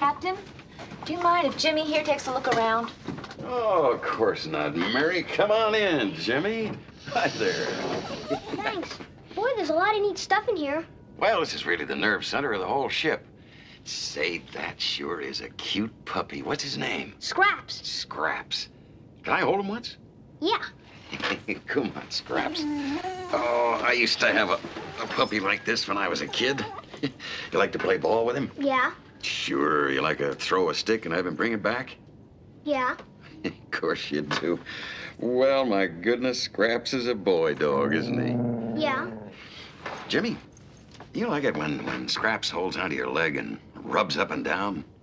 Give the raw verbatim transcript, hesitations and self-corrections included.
Captain, do you mind if Jimmy here takes a look around? Oh, of course not, Mary. Come on in, Jimmy. Hi there. Thanks. Boy, there's a lot of neat stuff in here. Well, this is really the nerve center of the whole ship. Say, that sure is a cute puppy. What's his name? Scraps. Scraps. Can I hold him once? Yeah. Come on, Scraps. Oh, I used to have a, a puppy like this when I was a kid. You like to play ball with him? Yeah. Sure. You like to throw a stick and have him bring it back? Yeah. Of course you do. Well, my goodness, Scraps is a boy dog, isn't he? Yeah. Jimmy, you like it when, when Scraps holds onto your leg and rubs up and down?